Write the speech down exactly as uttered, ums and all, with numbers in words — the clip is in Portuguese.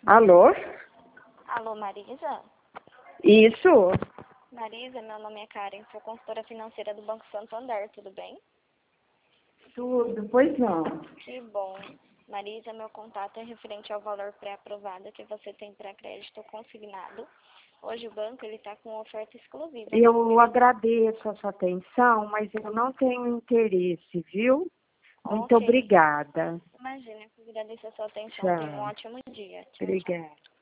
Alô? Alô, Marisa? Isso? Marisa, meu nome é Karen, sou consultora financeira do Banco Santander, tudo bem? Tudo, pois não. Que bom. Marisa, meu contato é referente ao valor pré-aprovado que você tem para crédito consignado. Hoje o banco está com oferta exclusiva. Eu agradeço a sua atenção, mas eu não tenho interesse, viu? Muito Ok. obrigada. Imagina, eu agradeço a sua atenção. Tenha um Tchau. ótimo dia. Tchau, tchau. Obrigada.